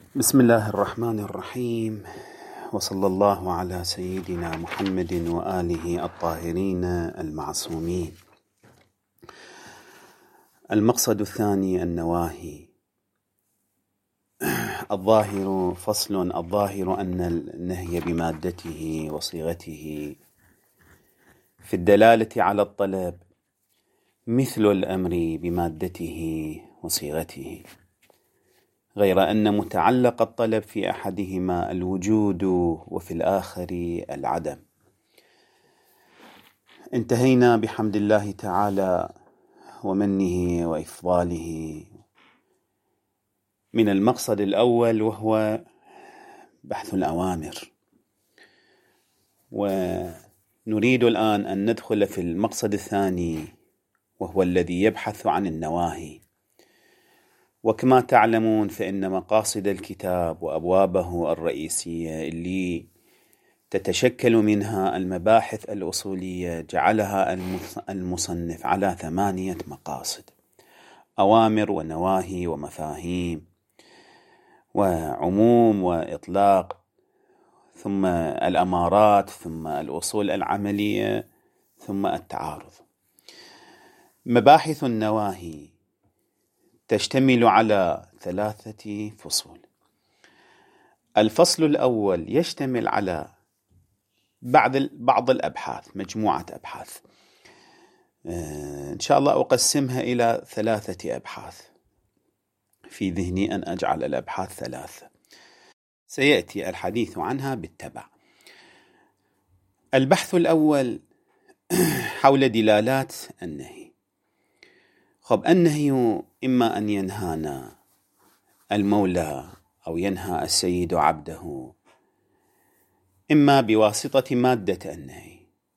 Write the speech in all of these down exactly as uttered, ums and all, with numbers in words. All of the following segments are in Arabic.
بسم الله الرحمن الرحيم، وصلى الله على سيدنا محمد وآله الطاهرين المعصومين. المقصد الثاني النواهي. الظاهر فصل الظاهر أن النهي بمادته وصيغته في الدلالة على الطلب مثل الأمر بمادته وصيغته، غير أن متعلق الطلب في أحدهما الوجود وفي الآخر العدم. انتهينا بحمد الله تعالى ومنه وإفضاله من المقصد الأول، وهو بحث الأوامر، ونريد الآن أن ندخل في المقصد الثاني، وهو الذي يبحث عن النواهي. وكما تعلمون فإن مقاصد الكتاب وأبوابه الرئيسية اللي تتشكل منها المباحث الأصولية جعلها المصنف على ثمانية مقاصد: أوامر ونواهي ومفاهيم وعموم وإطلاق، ثم الأمارات، ثم الأصول العملية، ثم التعارض. مباحث النواهي تشتمل على ثلاثة فصول. الفصل الأول يشتمل على بعض بعض الأبحاث، مجموعة أبحاث، إن شاء الله أقسمها إلى ثلاثة أبحاث. في ذهني أن أجعل الأبحاث ثلاثة، سيأتي الحديث عنها بالتبع. البحث الأول حول دلالات النهي. خب، النهي إما أن ينهانا المولى أو ينهى السيد عبده، إما بواسطة مادة النهي،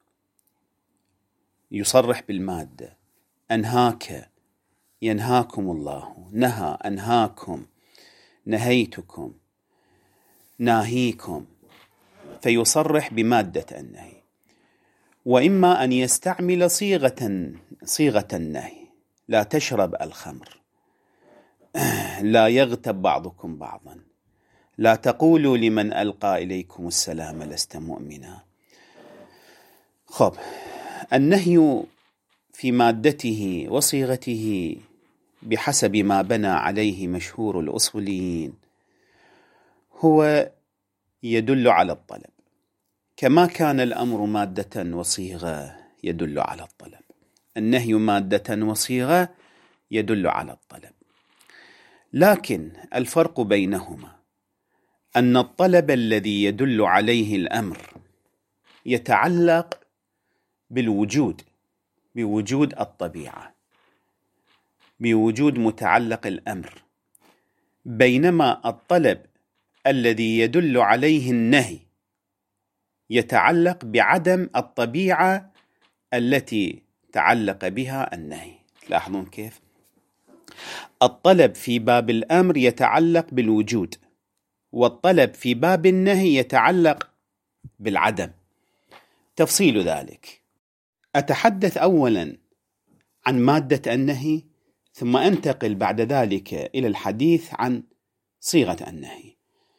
يصرح بالمادة: أنهاك، ينهاكم الله، نهى، أنهاكم، نهيتكم، ناهيكم، فيصرح بمادة النهي. وإما أن يستعمل صيغة صيغة النهي: لا تشرب الخمر، لا يغتب بعضكم بعضا، لا تقولوا لمن ألقى إليكم السلام لست مؤمنا. خب، النهي في مادته وصيغته بحسب ما بنى عليه مشهور الأصوليين هو يدل على الطلب، كما كان الأمر مادة وصيغة يدل على الطلب. النهي مادة وصيغة يدل على الطلب، لكن الفرق بينهما أن الطلب الذي يدل عليه الأمر يتعلق بالوجود، بوجود الطبيعة، بوجود متعلق الأمر، بينما الطلب الذي يدل عليه النهي يتعلق بعدم الطبيعة التي تعلق بها النهي. تلاحظون كيف؟ الطلب في باب الأمر يتعلق بالوجود، والطلب في باب النهي يتعلق بالعدم. تفصيل ذلك: أتحدث أولا عن مادة النهي، ثم أنتقل بعد ذلك إلى الحديث عن صيغة النهي.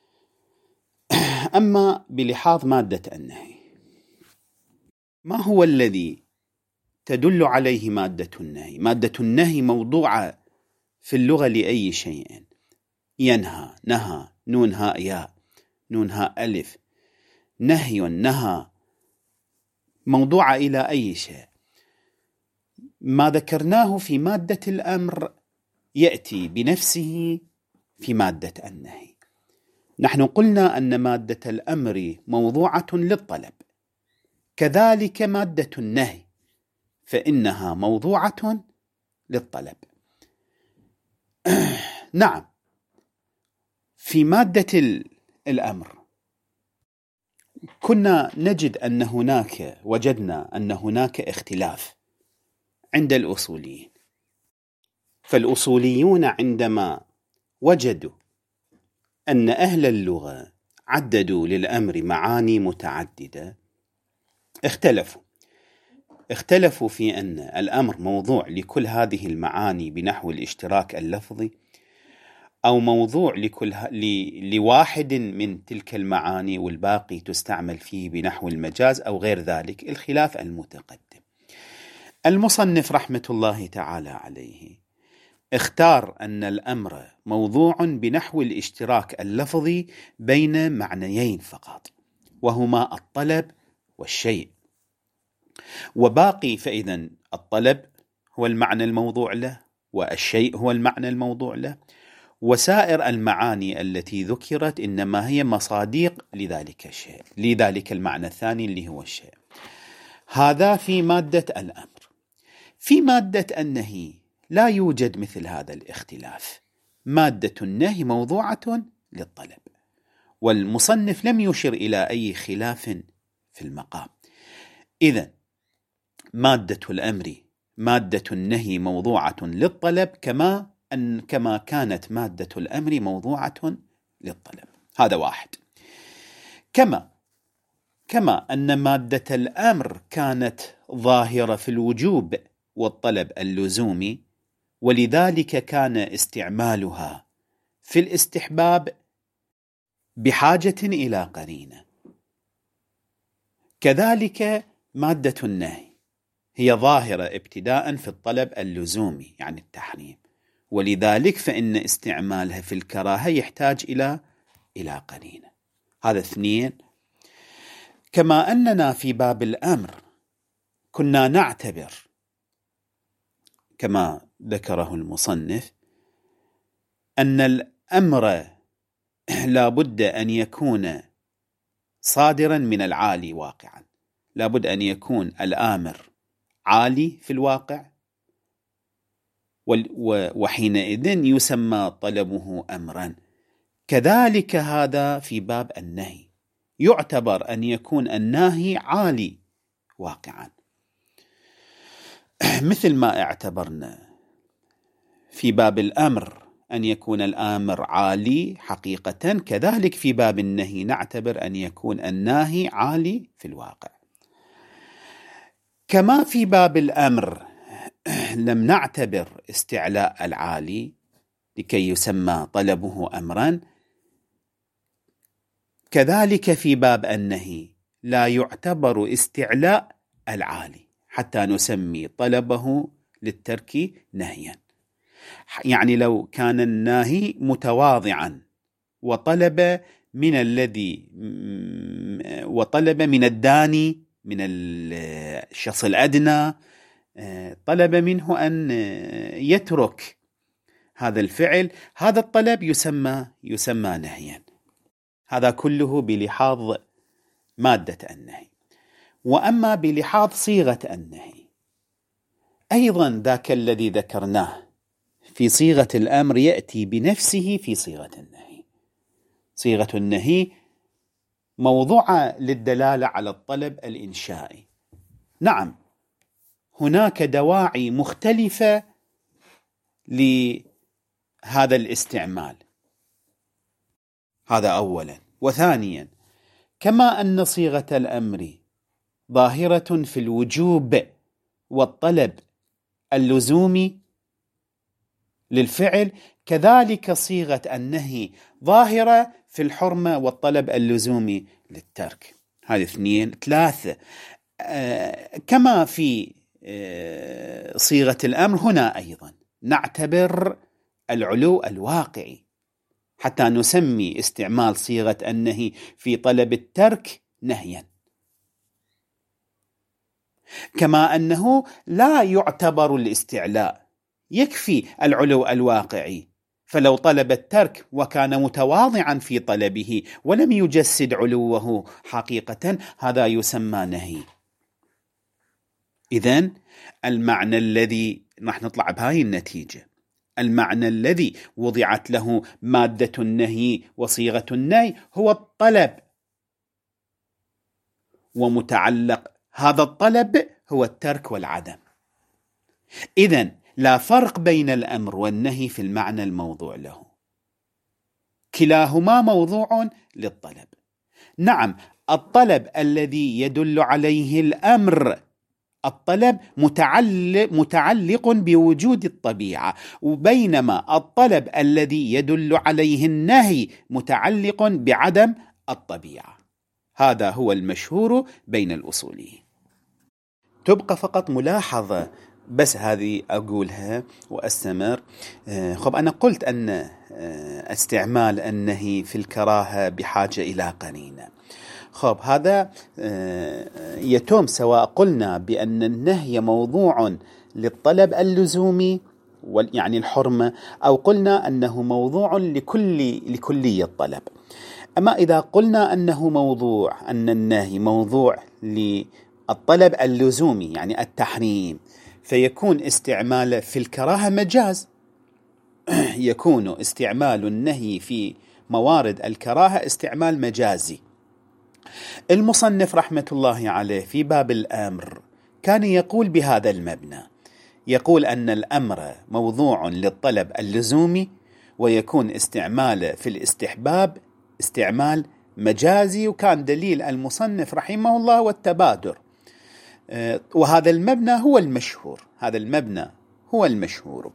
أما بلحاظ مادة النهي، ما هو الذي تدل عليه مادة النهي؟ مادة النهي موضوعة في اللغة لأي شيء. ينهى، نهى، نون هاء ياء، نون هاء ألف، نهي، نهى، موضوعة إلى أي شيء. ما ذكرناه في مادة الأمر يأتي بنفسه في مادة النهي. نحن قلنا أن مادة الأمر موضوعة للطلب، كذلك مادة النهي فإنها موضوعة للطلب. نعم، في مادة الأمر كنا نجد أن هناك وجدنا أن هناك اختلاف عند الأصوليين. فالأصوليون عندما وجدوا أن أهل اللغة عددوا للأمر معاني متعددة اختلفوا اختلفوا في أن الأمر موضوع لكل هذه المعاني بنحو الاشتراك اللفظي، أو موضوع لكل لواحد من تلك المعاني والباقي تستعمل فيه بنحو المجاز أو غير ذلك، الخلاف المتقدم. المصنف رحمة الله تعالى عليه اختار أن الأمر موضوع بنحو الاشتراك اللفظي بين معنيين فقط، وهما الطلب والشيء، وباقي فإذا الطلب هو المعنى الموضوع له، والشيء هو المعنى الموضوع له، وسائر المعاني التي ذكرت إنما هي مصاديق لذلك الشيء، لذلك المعنى الثاني اللي هو الشيء. هذا في مادة الأمر. في مادة النهي لا يوجد مثل هذا الاختلاف. مادة النهي موضوعة للطلب، والمصنف لم يشر إلى أي خلاف في المقام. إذن مادة الأمر مادة النهي موضوعة للطلب كما أن كما كانت مادة الأمر موضوعة للطلب. هذا واحد. كما كما أن مادة الأمر كانت ظاهرة في الوجوب والطلب اللزومي، ولذلك كان استعمالها في الاستحباب بحاجة إلى قرينة. كذلك مادة النهي هي ظاهرة ابتداء في الطلب اللزومي يعني التحريم، ولذلك فإن استعمالها في الكراهة يحتاج إلى إلى قرينة. هذا اثنين. كما أننا في باب الأمر كنا نعتبر كما ذكره المصنف أن الأمر لا بد أن يكون صادرا من العالي واقعا، لا بد أن يكون الآمر عالي في الواقع، وحينئذ يسمى طلبه أمرا. كذلك هذا في باب النهي، يعتبر أن يكون الناهي عالي واقعا، مثل ما اعتبرنا في باب الأمر أن يكون الآمر عالي حقيقة، كذلك في باب النهي نعتبر أن يكون الناهي عالي في الواقع. كما في باب الأمر لم نعتبر استعلاء العالي لكي يسمى طلبه أمرا، كذلك في باب النهي لا يعتبر استعلاء العالي حتى نسمي طلبه للترك نهيا. يعني لو كان الناهي متواضعا وطلب من الذي وطلب من الداني من الشخص الأدنى، طلب منه أن يترك هذا الفعل، هذا الطلب يسمى يسمى نهيا. هذا كله بلحاظ مادة النهي. وأما بلحاظ صيغة النهي، أيضا ذاك الذي ذكرناه في صيغة الأمر يأتي بنفسه في صيغة النهي. صيغة النهي موضوعة للدلالة على الطلب الإنشائي. نعم، هناك دواعي مختلفة لهذا الاستعمال، هذا أولا. وثانيا، كما أن صيغة الأمر ظاهرة في الوجوب والطلب اللزومي للفعل، كذلك صيغة النهي ظاهرة في الحرمة والطلب اللزومي للترك. هذه اثنين. ثلاثة، آه كما في آه صيغة الأمر هنا أيضا نعتبر العلو الواقعي حتى نسمي استعمال صيغة النهي في طلب الترك نهيا، كما أنه لا يعتبر الاستعلاء، يكفي العلو الواقعي. فلو طلب الترك وكان متواضعا في طلبه ولم يجسد علوه حقيقة، هذا يسمى نهي. إذن المعنى الذي راح نطلع بهاي النتيجة، المعنى الذي وضعت له مادة النهي وصيغة النهي هو الطلب، ومتعلق هذا الطلب هو الترك والعدم. إذن لا فرق بين الأمر والنهي في المعنى الموضوع له، كلاهما موضوع للطلب. نعم، الطلب الذي يدل عليه الأمر الطلب متعلق, متعلق بوجود الطبيعة، وبينما الطلب الذي يدل عليه النهي متعلق بعدم الطبيعة. هذا هو المشهور بين الأصوليين. تبقى فقط ملاحظة بس هذه أقولها وأستمر. خب أنا قلت أن استعمال النهي في الكراهة بحاجة إلى قرينة. خب هذا يتم سواء قلنا بأن النهي موضوع للطلب اللزومي يعني الحرمة، أو قلنا أنه موضوع لكل لكلي الطلب. أما إذا قلنا أنه موضوع أن النهي موضوع للطلب اللزومي يعني التحريم، فيكون استعماله في الكراهة مجاز. يكون استعمال النهي في موارد الكراهة استعمال مجازي. المصنف رحمة الله عليه في باب الأمر كان يقول بهذا المبنى، يقول أن الأمر موضوع للطلب اللزومي، ويكون استعماله في الاستحباب استعمال مجازي، وكان دليل المصنف رحمه الله والتبادر. وهذا المبنى هو المشهور، هذا المبنى هو المشهور،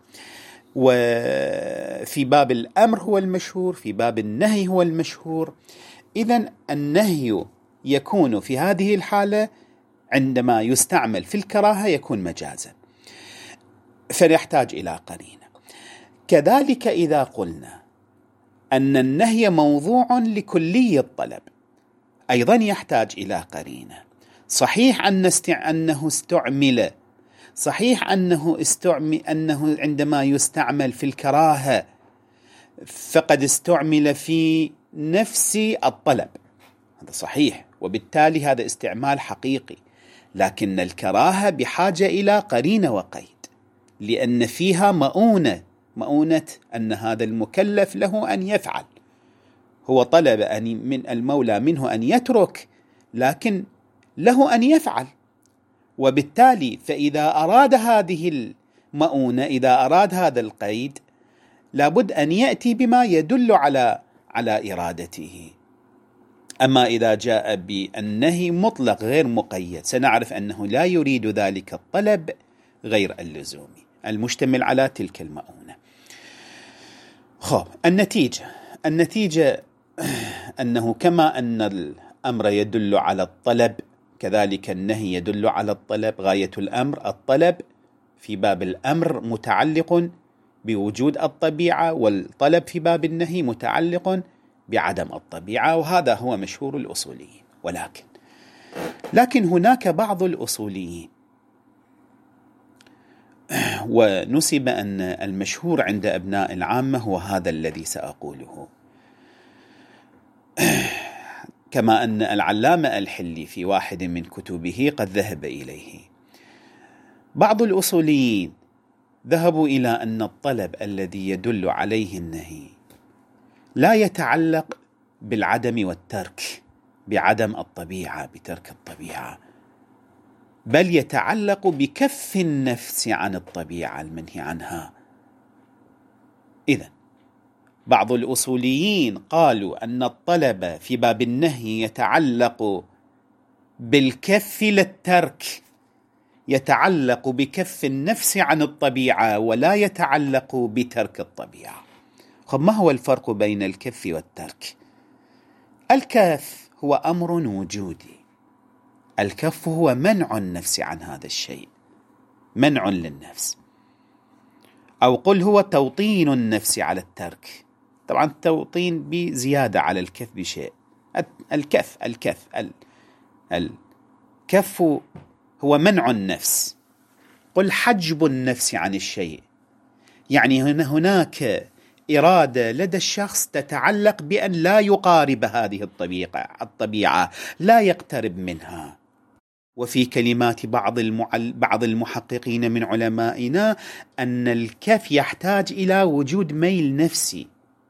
وفي باب الأمر هو المشهور، في باب النهي هو المشهور. إذن النهي يكون في هذه الحالة عندما يستعمل في الكراهة يكون مجازا، فنحتاج إلى قرينة. كذلك إذا قلنا أن النهي موضوع لكلي الطلب أيضا يحتاج إلى قرينة. صحيح أن استع... أنه استعمل صحيح أنه استعمل أنه عندما يستعمل في الكراهة فقد استعمل في نفس الطلب، هذا صحيح، وبالتالي هذا استعمال حقيقي. لكن الكراهة بحاجة إلى قرينة وقيد، لأن فيها مؤونة مؤونة أن هذا المكلف له أن يفعل. هو طلب أن من المولى منه أن يترك، لكن له أن يفعل. وبالتالي فإذا أراد هذه المؤونة، إذا أراد هذا القيد، لابد أن يأتي بما يدل على على إرادته. أما إذا جاء بالنهي مطلق غير مقيد، سنعرف أنه لا يريد ذلك الطلب غير اللزومي المشتمل على تلك المؤونة. خب النتيجة النتيجة أنه كما أن الأمر يدل على الطلب، كذلك النهي يدل على الطلب. غاية الأمر الطلب، في باب الأمر متعلق بوجود الطبيعة، والطلب في باب النهي متعلق بعدم الطبيعة، وهذا هو مشهور الأصوليين. ولكن لكن هناك بعض الأصوليين، ونسب أن المشهور عند أبناء العامة هو هذا الذي سأقوله، كما أن العلامة الحلي في واحد من كتبه قد ذهب إليه. بعض الأصوليين ذهبوا إلى أن الطلب الذي يدل عليه النهي لا يتعلق بالعدم والترك، بعدم الطبيعة، بترك الطبيعة، بل يتعلق بكف النفس عن الطبيعة المنهي عنها. إذن بعض الأصوليين قالوا أن الطلب في باب النهي يتعلق بالكف للترك، يتعلق بكف النفس عن الطبيعة ولا يتعلق بترك الطبيعة. طب ما هو الفرق بين الكف والترك؟ الكف هو أمر وجودي، الكف هو منع النفس عن هذا الشيء، منع للنفس، أو قل هو توطين النفس على الترك. طبعا التوطين بزيادة على الكف بشيء. الكف الكف الكف هو منع النفس، قل حجب النفس عن الشيء، يعني هناك إرادة لدى الشخص تتعلق بأن لا يقارب هذه الطبيعة الطبيعة لا يقترب منها. وفي كلمات بعض المعل... بعض المحققين من علمائنا أن الكف يحتاج إلى وجود ميل نفسي.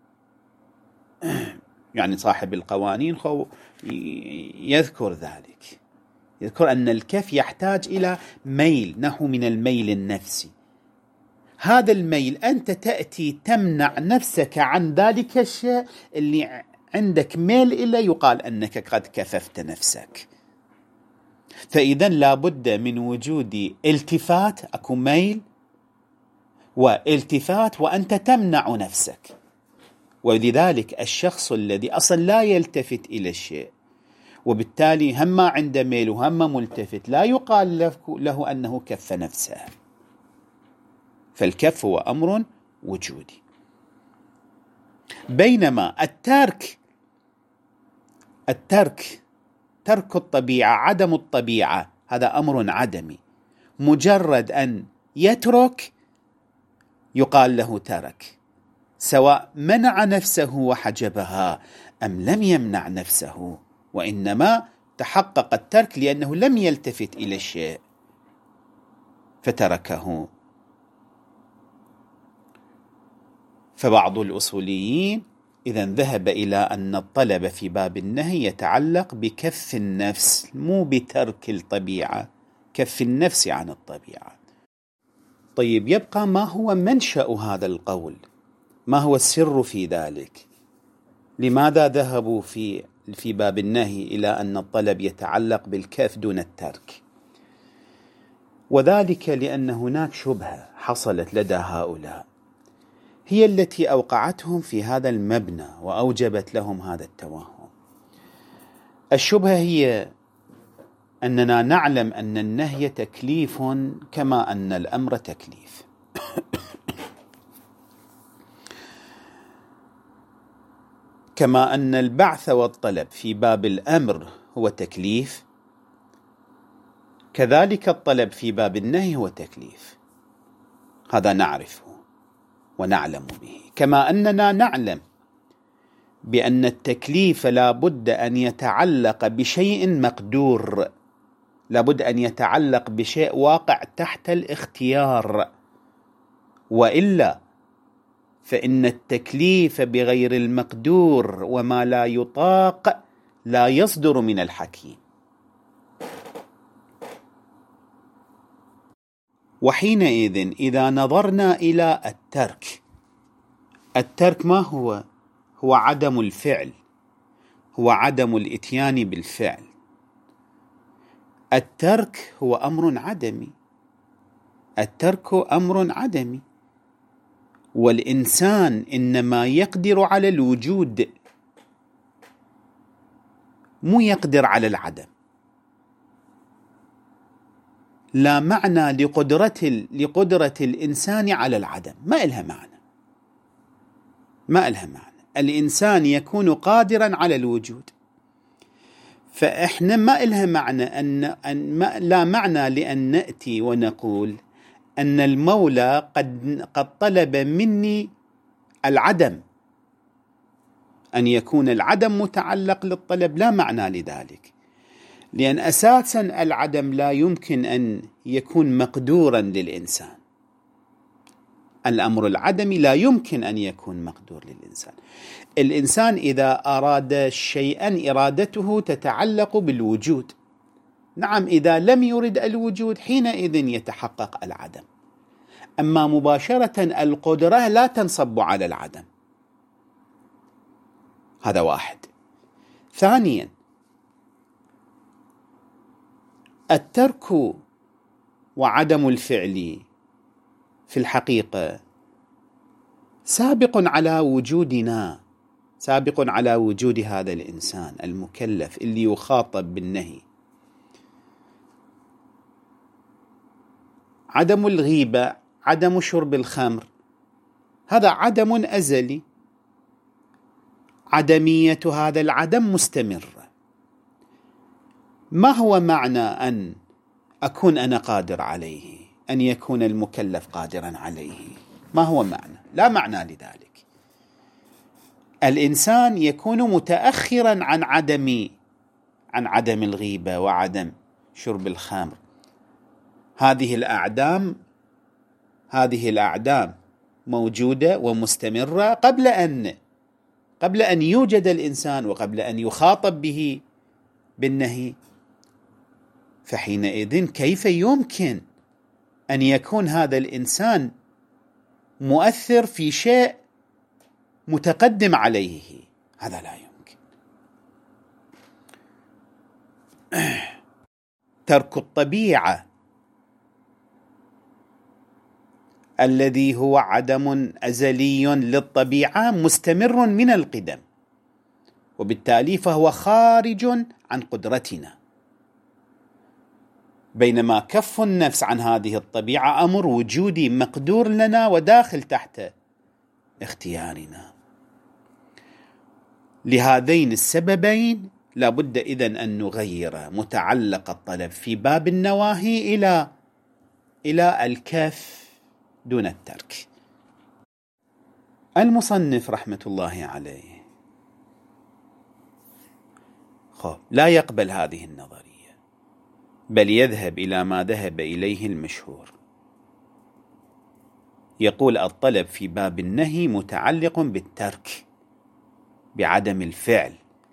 يعني صاحب القوانين خو يذكر ذلك، يذكر أن الكف يحتاج إلى ميل، نحو من الميل النفسي. هذا الميل أنت تأتي تمنع نفسك عن ذلك الشيء اللي عندك ميل إلى، يقال أنك قد كففت نفسك. فإذا لابد من وجود التفات، أكو ميل والتفات وأنت تمنع نفسك. ولذلك الشخص الذي أصلا لا يلتفت إلى الشيء وبالتالي هم عنده ميل وهم ملتفت لا يقال له أنه كف نفسه، فالكف هو أمر وجودي. بينما الترك الترك ترك الطبيعة، عدم الطبيعة، هذا أمر عدمي، مجرد أن يترك يقال له ترك، سواء منع نفسه وحجبها أم لم يمنع نفسه، وإنما تحقق الترك لأنه لم يلتفت إلى الشيء فتركه. فبعض الأصوليين إذن ذهب إلى أن الطلب في باب النهي يتعلق بكف النفس مو بترك الطبيعة، كف النفس عن الطبيعة. طيب، يبقى ما هو منشأ هذا القول؟ ما هو السر في ذلك؟ لماذا ذهبوا في في باب النهي إلى أن الطلب يتعلق بالكف دون الترك؟ وذلك لأن هناك شبهة حصلت لدى هؤلاء هي التي أوقعتهم في هذا المبنى وأوجبت لهم هذا التوهم. الشبهة هي أننا نعلم أن النهي تكليف كما أن الأمر تكليف. كما أن البعث والطلب في باب الأمر هو تكليف، كذلك الطلب في باب النهي هو تكليف. هذا نعرفه ونعلم به. كما أننا نعلم بأن التكليف لا بد أن يتعلق بشيء مقدور، لا بد أن يتعلق بشيء واقع تحت الاختيار، وإلا فإن التكليف بغير المقدور وما لا يطاق لا يصدر من الحكيم. وحينئذ إذا نظرنا إلى الترك، الترك ما هو؟ هو عدم الفعل، هو عدم الإتيان بالفعل. الترك هو أمر عدمي، الترك أمر عدمي، والإنسان إنما يقدر على الوجود، مو يقدر على العدم. لا معنى لقدرة لقدرة الإنسان على العدم، ما إلها معنى، ما إلها معنى. الإنسان يكون قادرا على الوجود، فإحنا ما إلها معنى أن, أن ما لا معنى لأن نأتي ونقول أن المولى قد قد طلب مني العدم، أن يكون العدم متعلق للطلب، لا معنى لذلك، لأن أساسا العدم لا يمكن أن يكون مقدورا للإنسان. الأمر العدمي لا يمكن أن يكون مقدور للإنسان. الإنسان إذا أراد شيئا إرادته تتعلق بالوجود، نعم، إذا لم يرد الوجود حينئذ يتحقق العدم، أما مباشرة القدرة لا تنصب على العدم. هذا واحد. ثانيا، الترك وعدم الفعل في الحقيقة سابق على وجودنا، سابق على وجود هذا الإنسان المكلف اللي يخاطب بالنهي. عدم الغيبة، عدم شرب الخمر، هذا عدم أزلي، عدمية هذا العدم مستمرة. ما هو معنى أن أكون أنا قادر عليه، أن يكون المكلف قادرا عليه؟ ما هو معنى؟ لا معنى لذلك. الإنسان يكون متأخرا عن عدم عن عدم الغيبة وعدم شرب الخمر. هذه الأعدام هذه الأعدام موجودة ومستمرة قبل أن قبل أن يوجد الإنسان وقبل أن يخاطب به بالنهي. فحينئذ كيف يمكن أن يكون هذا الإنسان مؤثر في شيء متقدم عليه؟ هذا لا يمكن. ترك الطبيعة الذي هو عدم أزلي للطبيعة مستمر من القدم، وبالتالي فهو خارج عن قدرتنا، بينما كف النفس عن هذه الطبيعة أمر وجودي مقدور لنا وداخل تحت اختيارنا. لهذين السببين لابد إذن أن نغير متعلق الطلب في باب النواهي إلى إلى الكف دون الترك. المصنف رحمة الله عليه خب لا يقبل هذه النظرية، بل يذهب إلى ما ذهب إليه المشهور. يقول الطلب في باب النهي متعلق بالترك، بعدم الفعل.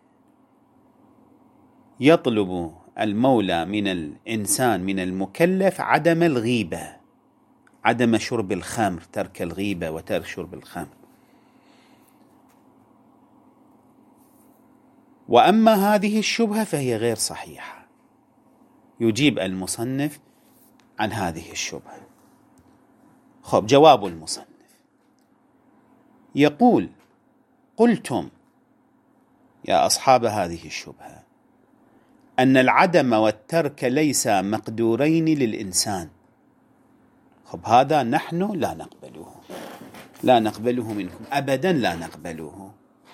يطلب المولى من الإنسان من المكلف عدم الغيبة، عدم شرب الخمر، ترك الغيبة وترك شرب الخمر. وأما هذه الشبهة فهي غير صحيحة. يجيب المصنف عن هذه الشبهة. خب جواب المصنف يقول: قلتم يا أصحاب هذه الشبهة أن العدم والترك ليس مقدورين للإنسان. خب هذا نحن لا نقبله، لا نقبله منكم أبدا، لا نقبله،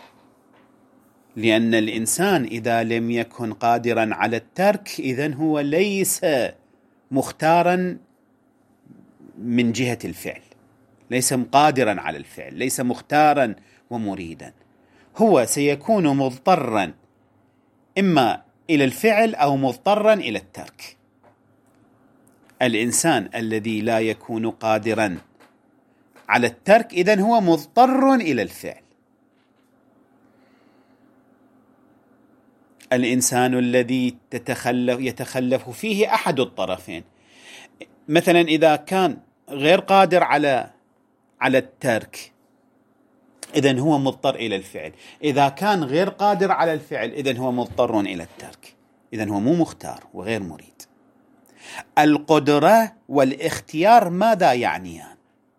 لأن الإنسان إذا لم يكن قادرا على الترك إذن هو ليس مختارا من جهة الفعل، ليس قادرا على الفعل، ليس مختارا ومريدا. هو سيكون مضطرا إما إلى الفعل أو مضطرا إلى الترك. الإنسان الذي لا يكون قادرا على الترك إذن هو مضطر إلى الفعل. الإنسان الذي تتخلف يتخلف فيه أحد الطرفين، مثلا إذا كان غير قادر على على الترك إذن هو مضطر إلى الفعل، إذا كان غير قادر على الفعل إذن هو مضطر إلى الترك، إذن هو مو مختار وغير مريد. القدرة والاختيار ماذا يعنيان؟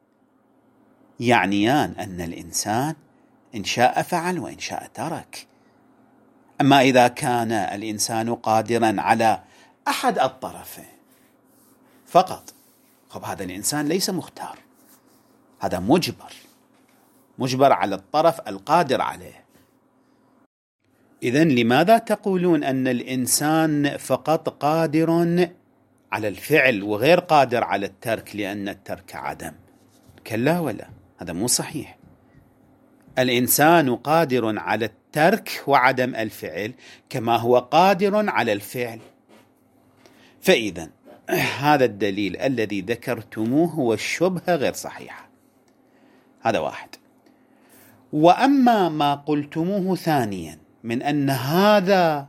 يعنيان أن الإنسان إن شاء فعل وإن شاء ترك. أما إذا كان الإنسان قادرا على أحد الطرفين فقط، خب هذا الإنسان ليس مختار، هذا مجبر، مجبر على الطرف القادر عليه. إذن لماذا تقولون أن الإنسان فقط قادر على الفعل وغير قادر على الترك لأن الترك عدم؟ كلا ولا، هذا مو صحيح. الإنسان قادر على الترك وعدم الفعل كما هو قادر على الفعل. فإذا هذا الدليل الذي ذكرتموه هو الشبهة غير صحيحة. هذا واحد. وأما ما قلتموه ثانيا من أن هذا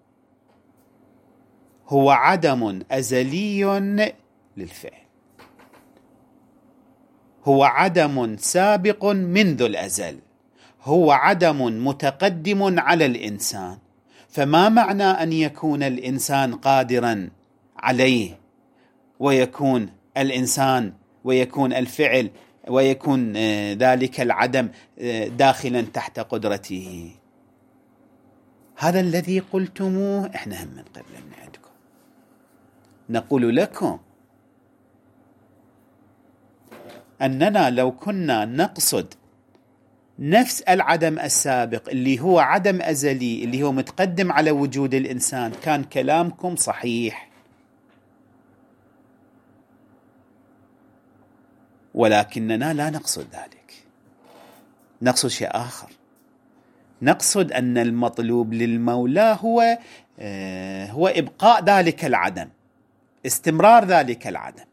هو عدم أزلي للفعل، هو عدم سابق منذ الأزل، هو عدم متقدم على الإنسان، فما معنى أن يكون الإنسان قادرا عليه ويكون الإنسان ويكون الفعل ويكون ذلك العدم داخلا تحت قدرته؟ هذا الذي قلتموه احنا هم من قبل من عندكم. نقول لكم أننا لو كنا نقصد نفس العدم السابق اللي هو عدم أزلي اللي هو متقدم على وجود الإنسان كان كلامكم صحيح، ولكننا لا نقصد ذلك، نقصد شيء آخر. نقصد أن المطلوب للمولى هو آه هو إبقاء ذلك العدم، استمرار ذلك العدم.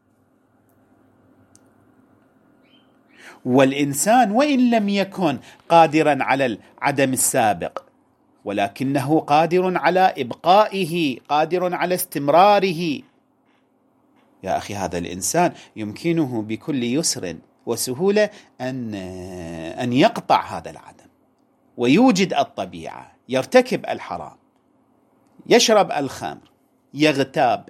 والإنسان وإن لم يكن قادرا على العدم السابق ولكنه قادر على إبقائه، قادر على استمراره. يا أخي هذا الإنسان يمكنه بكل يسر وسهولة أن أن يقطع هذا العدم ويوجد الطبيعة، يرتكب الحرام، يشرب الخمر، يغتاب.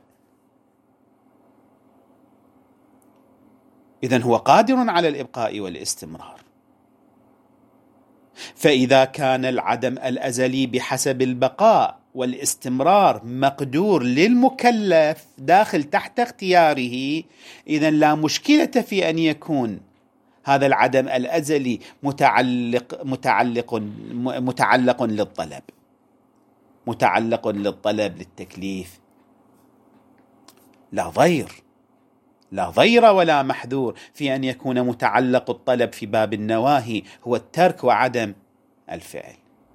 إذن هو قادر على الإبقاء والاستمرار. فإذا كان العدم الأزلي بحسب البقاء والاستمرار مقدور للمكلف داخل تحت اختياره، إذن لا مشكلة في أن يكون هذا العدم الأزلي متعلق متعلق متعلق للطلب، متعلق للطلب للتكليف. لا ضير لا ضير ولا محذور في أن يكون متعلق الطلب في باب النواهي هو الترك وعدم الفعل.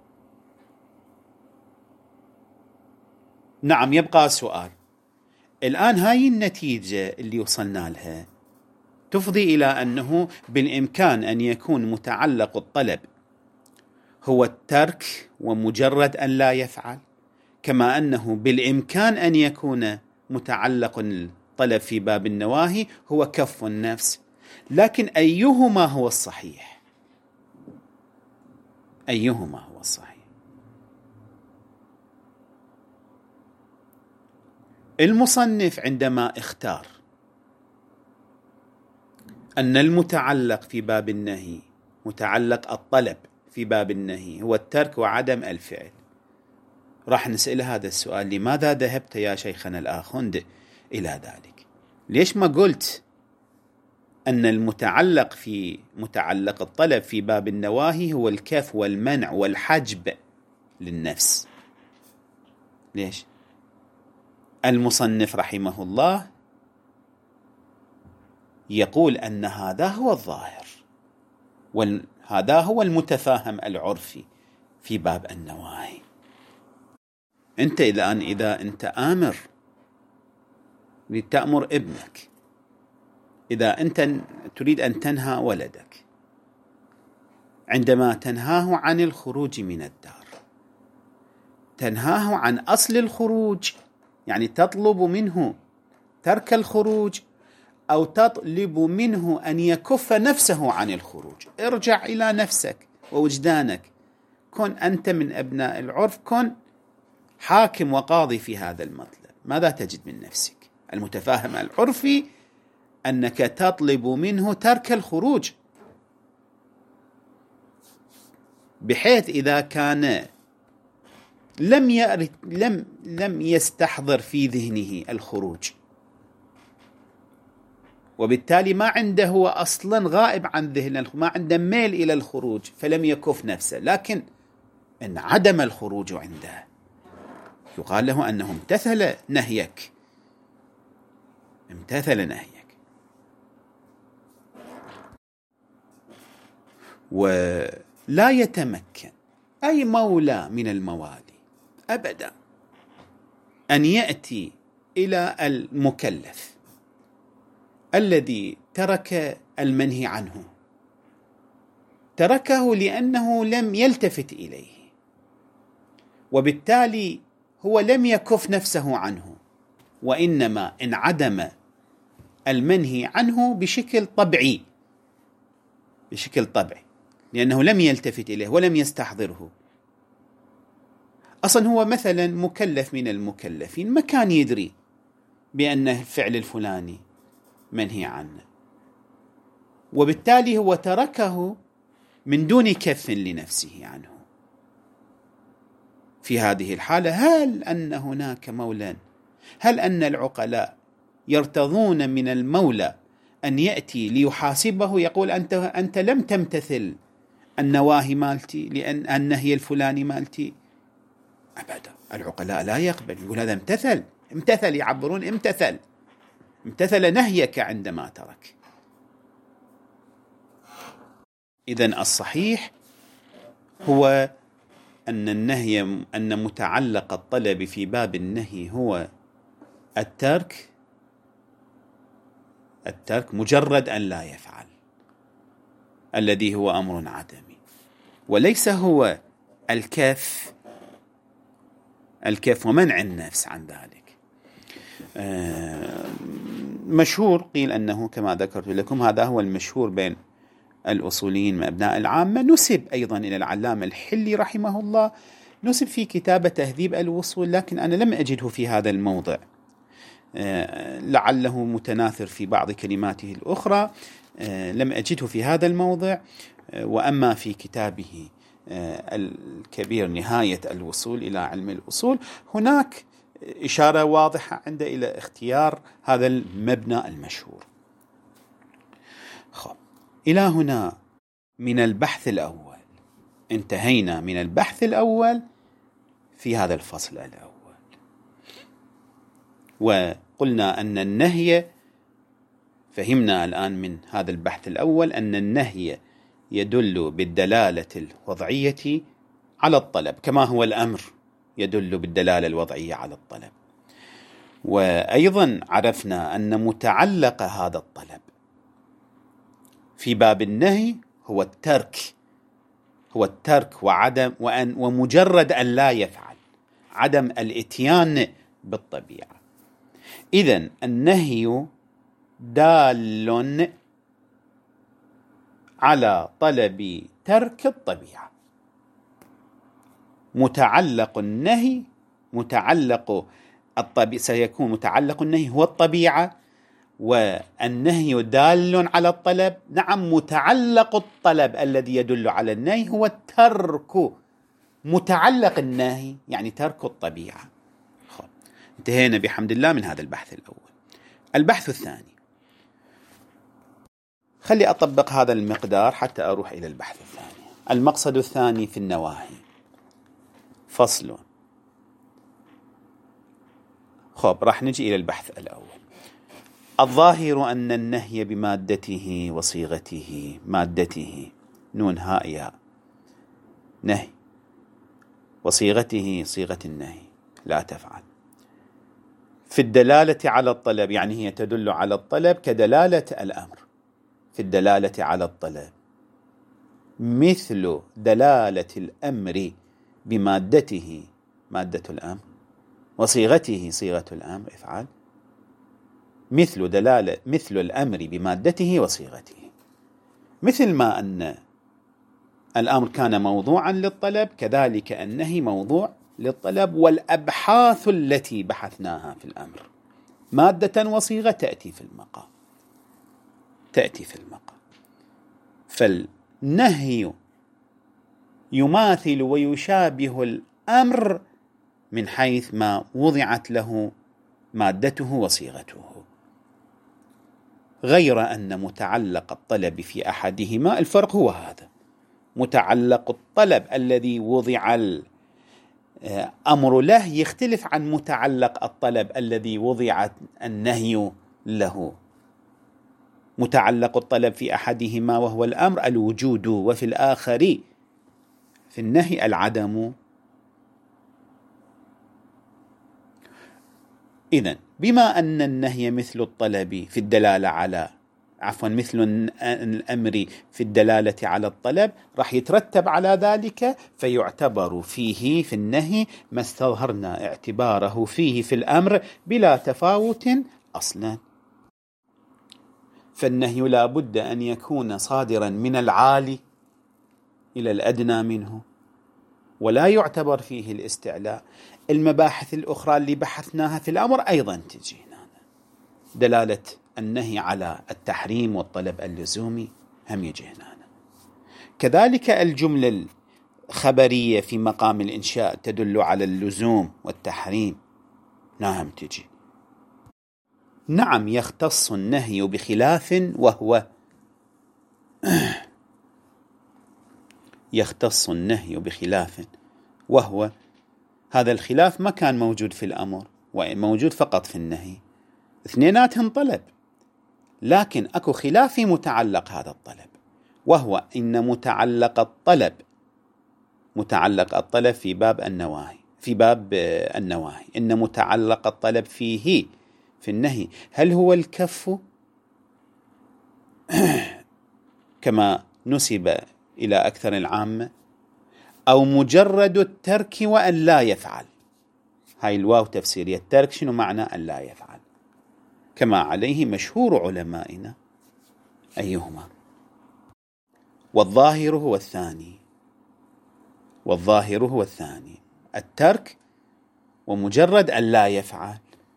نعم، يبقى سؤال. الآن هاي النتيجة اللي وصلنا لها تفضي إلى أنه بالإمكان أن يكون متعلق الطلب هو الترك ومجرد أن لا يفعل، كما أنه بالإمكان أن يكون متعلق الطلب في باب النواهي هو كف النفس. لكن أيهما هو الصحيح؟ أيهما هو الصحيح؟ المصنف عندما اختار أن المتعلق في باب النهي، متعلق الطلب في باب النهي هو الترك وعدم الفعل، راح نسأل هذا السؤال: لماذا ذهبت يا شيخنا الآخوند إلى ذلك؟ ليش ما قلت أن المتعلق في متعلق الطلب في باب النواهي هو الكف والمنع والحجب للنفس؟ ليش؟ المصنف رحمه الله يقول أن هذا هو الظاهر، وهذا هو المتفاهم العرفي في باب النواهي. أنت إذا أن إذا أنت آمر لتأمر ابنك، إذا أنت تريد أن تنهى ولدك، عندما تنهاه عن الخروج من الدار تنهاه عن أصل الخروج، يعني تطلب منه ترك الخروج أو تطلب منه أن يكف نفسه عن الخروج. ارجع إلى نفسك ووجدانك، كن أنت من أبناء العرف، كن حاكم وقاضي في هذا المطلب. ماذا تجد من نفسك؟ المتفاهم العرفي أنك تطلب منه ترك الخروج، بحيث إذا كان لم يأرد لم لم يستحضر في ذهنه الخروج، وبالتالي ما عنده، هو أصلا غائب عن ذهنه، ما عنده ميل إلى الخروج، فلم يكف نفسه، لكن إن عدم الخروج عنده يقال له أنه امتثل نهيك، امتثل نهيك. ولا يتمكن أي مولى من الموالي أبدا أن يأتي إلى المكلف الذي ترك المنهي عنه، تركه لأنه لم يلتفت إليه، وبالتالي هو لم يكف نفسه عنه، وإنما انعدم المنهي عنه بشكل طبيعي، بشكل طبيعي، لأنه لم يلتفت إليه ولم يستحضره. أصلا هو مثلا مكلف من المكلفين، ما كان يدري بأن الفعل الفلاني منهي عنه، وبالتالي هو تركه من دون كف لنفسه عنه. في هذه الحالة هل أن هناك مولى، هل أن العقلاء يرتضون من المولى أن يأتي ليحاسبه يقول أنت أنت لم تمتثل النواهي مالتي لأن النهي الفلاني مالتي؟ أبدا، العقلاء لا يقبل، يقول هذا امتثل امتثل يعبرون امتثل امتثل نهيك عندما ترك. إذن الصحيح هو أن النهي أن متعلق الطلب في باب النهي هو الترك الترك مجرد أن لا يفعل، الذي هو أمر عدمي، وليس هو الكف الكف ومنع النفس عن ذلك. مشهور قيل أنه كما ذكرت لكم هذا هو المشهور بين الأصوليين من أبناء العامة، نسب أيضا إلى العلامة الحلي رحمه الله نسب في كتابة تهذيب الوصول، لكن أنا لم أجده في هذا الموضع، لعله متناثر في بعض كلماته الأخرى، لم أجده في هذا الموضع. وأما في كتابه الكبير نهاية الوصول إلى علم الأصول، هناك إشارة واضحة عنده إلى اختيار هذا المبنى المشهور. خب، إلى هنا من البحث الأول انتهينا من البحث الأول في هذا الفصل الأول، وقلنا أن النهي، فهمنا الآن من هذا البحث الأول أن النهي يدل بالدلالة الوضعية على الطلب، كما هو الأمر يدل بالدلالة الوضعية على الطلب. وأيضا عرفنا أن متعلق هذا الطلب في باب النهي هو الترك، هو الترك وعدم وأن ومجرد أن لا يفعل، عدم الإتيان بالطبيعة. إذن النهي دال على طلب ترك الطبيعة. متعلق النهي متعلق الطبيعة سيكون متعلق النهي هو الطبيعة، والنهي دال على الطلب. نعم، متعلق الطلب الذي يدل على النهي هو الترك، متعلق النهي يعني ترك الطبيعة. خب، انتهينا بحمد الله من هذا البحث الأول. البحث الثاني، خلي أطبق هذا المقدار حتى أروح إلى البحث الثاني. المقصد الثاني في النواهي، فصل. خب، راح نجي إلى البحث الأول. الظاهر أن النهي بمادته وصيغته، مادته نون هاء ياء، نهي، وصيغته صيغة النهي لا تفعل، في الدلالة على الطلب، يعني هي تدل على الطلب كدلالة الأمر في الدلالة على الطلب، مثل دلالة الأمر بمادته مادة الأمر، وصيغته صيغة الأمر افعل، مثل دلالة مثل الأمر بمادته وصيغته. مثل ما أن الأمر كان موضوعا للطلب، كذلك النهي موضوع للطلب. والأبحاث التي بحثناها في الأمر مادة وصيغة تأتي في المقام تأتي في المقام فالنهي يماثل ويشابه الأمر من حيث ما وضعت له مادته وصيغته، غير أن متعلق الطلب في أحدهما الفرق هو هذا. متعلق الطلب الذي وضع الأمر له يختلف عن متعلق الطلب الذي وضع النهي له. متعلق الطلب في أحدهما وهو الأمر الوجود، وفي الآخر في النهي العدم. إذن بما أن النهي مثل الطلب في الدلالة على عفوا مثل الأمر في الدلالة على الطلب، راح يترتب على ذلك فيعتبر فيه في النهي ما استظهرنا اعتباره فيه في الأمر بلا تفاوت أصلا. فالنهي لا بد أن يكون صادرا من العالي إلى الأدنى منه، ولا يعتبر فيه الاستعلاء. المباحث الأخرى اللي بحثناها في الأمر أيضا تجينا دلالة النهي على التحريم والطلب اللزومي هم يجينا. كذلك الجملة الخبرية في مقام الإنشاء تدل على اللزوم والتحريم، نعم تجي. نعم، يختص النهي بخلاف وهو يختص النهي بخلاف وهو هذا الخلاف ما كان موجود في الأمر وموجود فقط في النهي، اثنيناتهم طلب، لكن أكو خلاف في متعلق هذا الطلب، وهو إن متعلق الطلب متعلق الطلب في باب النواهي في باب النواهي إن متعلق الطلب فيه في النهي هل هو الكف كما نسب إلى أكثر العامة، أو مجرد الترك وأن لا يفعل. هاي الواو تفسيرية الترك شنو معنى أن لا يفعل، كما عليه مشهور علمائنا. أيهما؟ والظاهر هو الثاني والظاهر هو الثاني الترك ومجرد أن لا يفعل.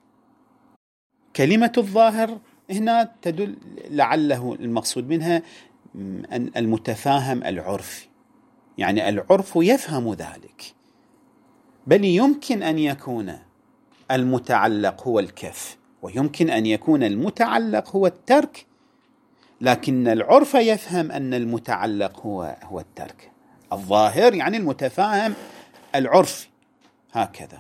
كلمة الظاهر هنا تدل لعله المقصود منها أن المتفاهم العرفي، يعني العرف يفهم ذلك، بل يمكن أن يكون المتعلق هو الكف ويمكن أن يكون المتعلق هو الترك، لكن العرف يفهم أن المتعلق هو هو الترك. الظاهر يعني المتفاهم العرفي هكذا.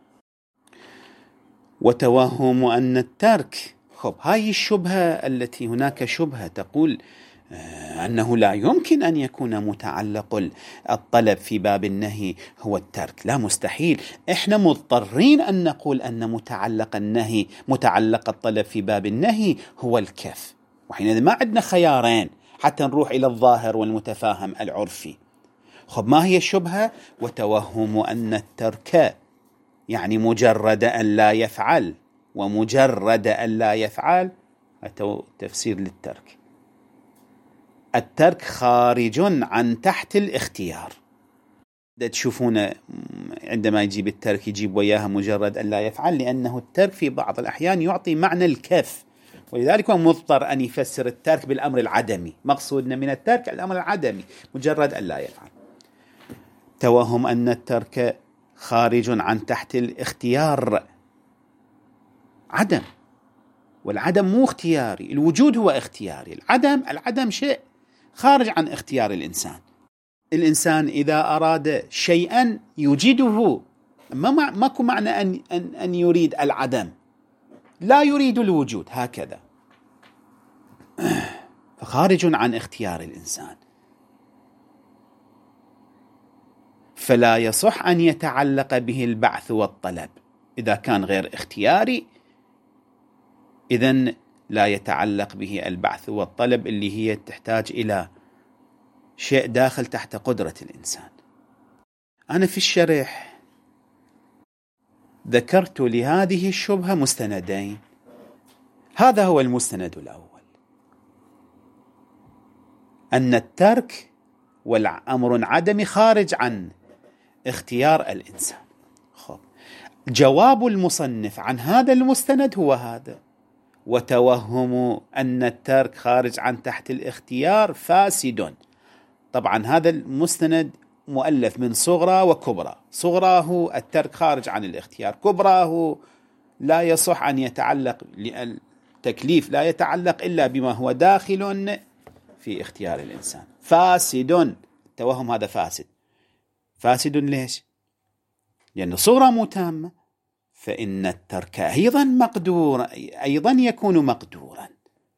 وتوهم أن الترك، خب هاي الشبهة التي هناك شبهة تقول أنه لا يمكن أن يكون متعلق الطلب في باب النهي هو الترك، لا مستحيل، إحنا مضطرين أن نقول أن متعلق النهي متعلق الطلب في باب النهي هو الكف، وحينئذ ما عندنا خيارين حتى نروح إلى الظاهر والمتفاهم العرفي. خب ما هي الشبهة؟ وتوهم أن الترك يعني مجرد أن لا يفعل، ومجرد أن لا يفعل تفسير للترك. الترك خارج عن تحت الاختيار. تشوفون عندما يجيب الترك يجيب وياها مجرد أن لا يفعل، لأنه الترك في بعض الأحيان يعطي معنى الكف، ولذلك هو مضطر أن يفسر الترك بالأمر العدمي. مقصودنا من الترك الأمر العدمي مجرد أن لا يفعل. توهم أن الترك خارج عن تحت الاختيار، عدم، والعدم مو اختياري، الوجود هو اختياري، العدم العدم شيء خارج عن اختيار الإنسان. الإنسان إذا أراد شيئا يوجده، ما ماكو معنى أن, أن, أن يريد العدم، لا يريد الوجود هكذا، فخارج عن اختيار الإنسان. فلا يصح أن يتعلق به البعث والطلب، إذا كان غير اختياري إذن لا يتعلق به البعث والطلب، اللي هي تحتاج إلى شيء داخل تحت قدرة الإنسان. أنا في الشرح ذكرت لهذه الشبهة مستندين، هذا هو المستند الأول، أن الترك والأمر عدمي خارج عن اختيار الإنسان. خب جواب المصنف عن هذا المستند هو هذا: وتوهم أن الترك خارج عن تحت الاختيار فاسد. طبعا هذا المستند مؤلف من صغرى وكبرى، صغراه الترك خارج عن الاختيار، كبراه لا يصح أن يتعلق، التكليف لا يتعلق إلا بما هو داخل في اختيار الإنسان. فاسد، التوهم هذا فاسد. فاسد ليش؟ لأن صغرى مو تامة، فإن الترك أيضا مقدور، أيضا يكون مقدورا.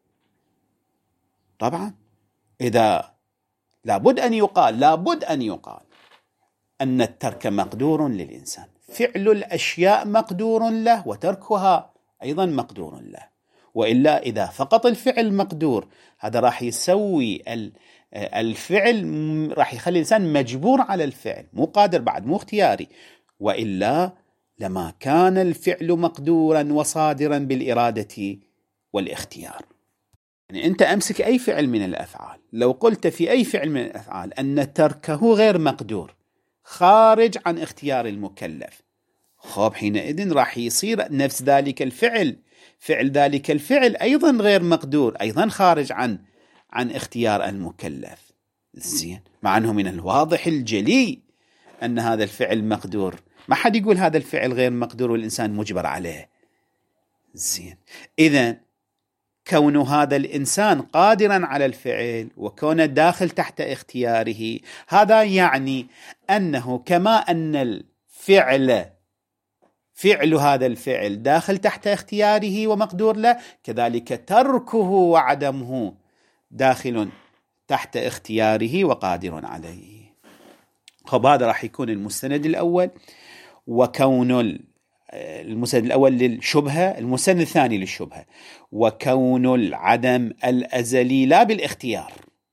طبعا إذا لابد أن يقال لابد أن يقال أن الترك مقدور للإنسان، فعل الأشياء مقدور له وتركها أيضا مقدور له، وإلا إذا فقط الفعل مقدور هذا راح يسوي الفعل، راح يخلي الإنسان مجبور على الفعل، مو قادر بعد، مو اختياري، وإلا لما كان الفعل مقدورا وصادرا بالإرادة والاختيار. يعني أنت أمسك أي فعل من الأفعال، لو قلت في أي فعل من الأفعال أن تركه غير مقدور خارج عن اختيار المكلف، خب حينئذ راح يصير نفس ذلك الفعل، فعل ذلك الفعل أيضا غير مقدور، أيضا خارج عن عن اختيار المكلف. زين، مع أنه من الواضح الجلي أن هذا الفعل مقدور، ما حد يقول هذا الفعل غير مقدور والإنسان مجبر عليه. زين، إذن كون هذا الإنسان قادرا على الفعل وكونه داخل تحت اختياره، هذا يعني أنه كما أن الفعل فعل هذا الفعل داخل تحت اختياره ومقدور له، كذلك تركه وعدمه داخل تحت اختياره وقادر عليه. خب هذا راح يكون المستند الأول. وكون المستند الأول للشبهة، المستند الثاني للشبهة: وكون العدم الأزلي لا بالاختيار.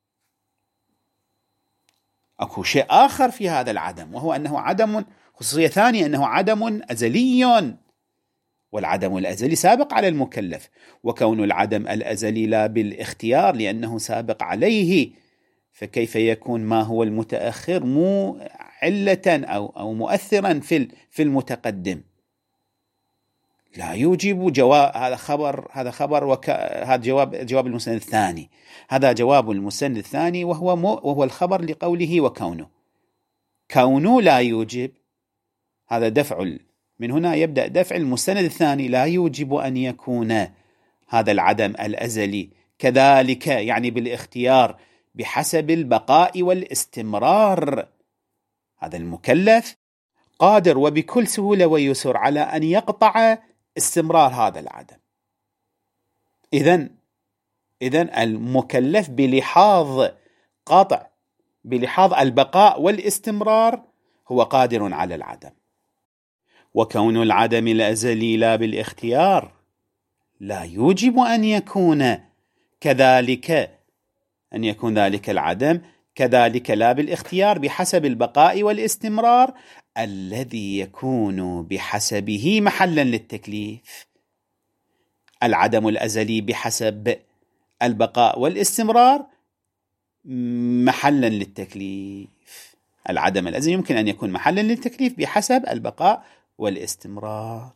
أكو شيء آخر في هذا العدم، وهو أنه عدم، خصوصية ثانية، أنه عدم أزلي، والعدم الأزلي سابق على المكلف. وكون العدم الأزلي لا بالاختيار لأنه سابق عليه، فكيف يكون ما هو المتأخر مو علة أو أو مؤثرا في في المتقدم لا يوجب جواب. هذا خبر هذا خبر وك... هذا جواب جواب المستند الثاني، هذا جواب المستند الثاني وهو مو... وهو الخبر لقوله وكونه. كونه لا يوجب، هذا دفع، من هنا يبدأ دفع المستند الثاني، لا يوجب أن يكون هذا العدم الأزلي كذلك، يعني بالاختيار بحسب البقاء والاستمرار. هذا المكلف قادر وبكل سهولة ويسر على أن يقطع استمرار هذا العدم. إذن إذن المكلف بلحاظ قطع بلحاظ البقاء والاستمرار هو قادر على العدم. وكون العدم الأزلي لا بالاختيار لا يوجب أن يكون كذلك، أن يكون ذلك العدم كذلك لا بالاختيار بحسب البقاء والاستمرار الذي يكون بحسبه محلا للتكليف. العدم الأزلي بحسب البقاء والاستمرار محلا للتكليف. العدم الأزلي يمكن أن يكون محلا للتكليف بحسب البقاء والاستمرار.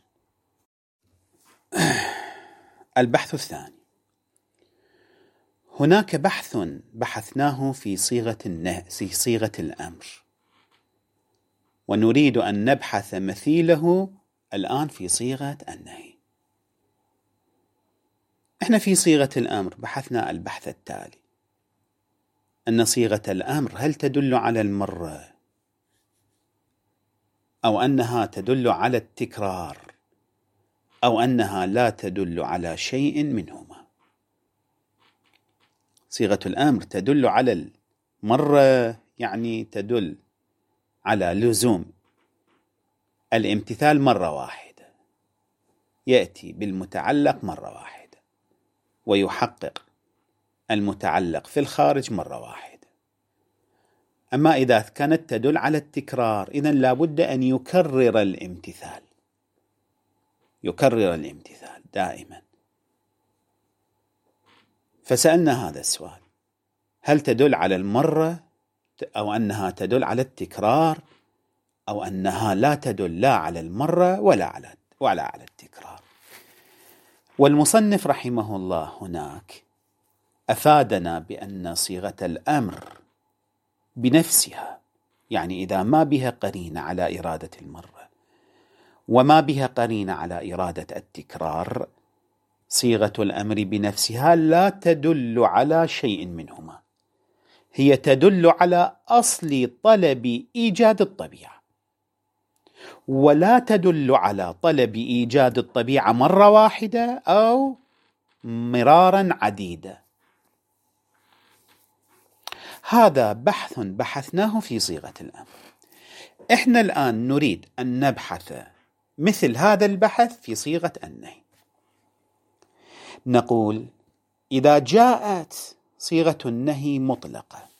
البحث الثاني، هناك بحث بحثناه في صيغة النهي في صيغة الأمر، ونريد أن نبحث مثيله الآن في صيغة النهي. احنا في صيغة الأمر بحثنا البحث التالي، أن صيغة الأمر هل تدل على المرة أو أنها تدل على التكرار أو أنها لا تدل على شيء منهما. صيغة الأمر تدل على المرة، يعني تدل على لزوم الامتثال مرة واحدة، يأتي بالمتعلق مرة واحدة ويحقق المتعلق في الخارج مرة واحدة. أما إذا كانت تدل على التكرار إذن لا بد أن يكرر الامتثال، يكرر الامتثال دائما. فسألنا هذا السؤال، هل تدل على المرة أو أنها تدل على التكرار أو أنها لا تدل لا على المرة ولا على ولا على التكرار. والمصنف رحمه الله هناك أفادنا بأن صيغة الأمر بنفسها، يعني إذا ما بها قرينة على إرادة المرة وما بها قرينة على إرادة التكرار، صيغة الأمر بنفسها لا تدل على شيء منهما، هي تدل على أصل طلب إيجاد الطبيعة، ولا تدل على طلب إيجاد الطبيعة مرة واحدة أو مرارا عديدة. هذا بحث بحثناه في صيغة الأمر. إحنا الآن نريد أن نبحث مثل هذا البحث في صيغة النهي. نقول إذا جاءت صيغة النهي مطلقة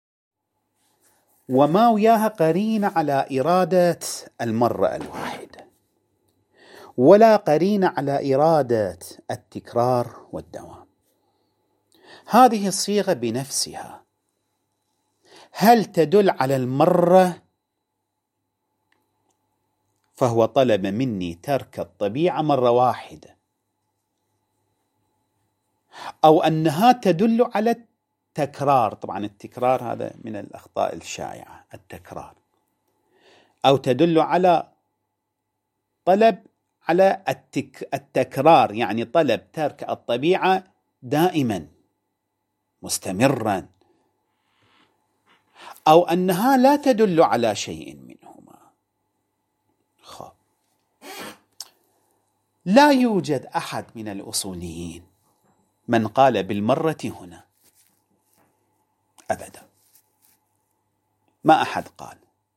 وما وياها قرينة على إرادة المرة الواحدة ولا قرينة على إرادة التكرار والدوام، هذه الصيغة بنفسها هل تدل على المرة؟ فهو طلب مني ترك الطبيعة مرة واحدة، أو أنها تدل على التكرار. طبعا التكرار هذا من الأخطاء الشائعة، التكرار، أو تدل على طلب على التك التكرار، يعني طلب ترك الطبيعة دائما مستمرا، أو أنها لا تدل على شيء منهما. خب. لا يوجد أحد من الأصوليين من قال بالمرة هنا أبدا، ما أحد قال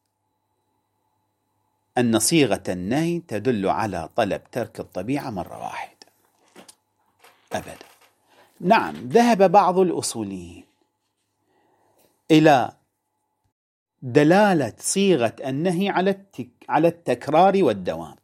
أن صيغة النهي تدل على طلب ترك الطبيعة مرة واحدة أبدا. نعم، ذهب بعض الأصوليين إلى دلالة صيغة النهي على التك على التكرار والدوام.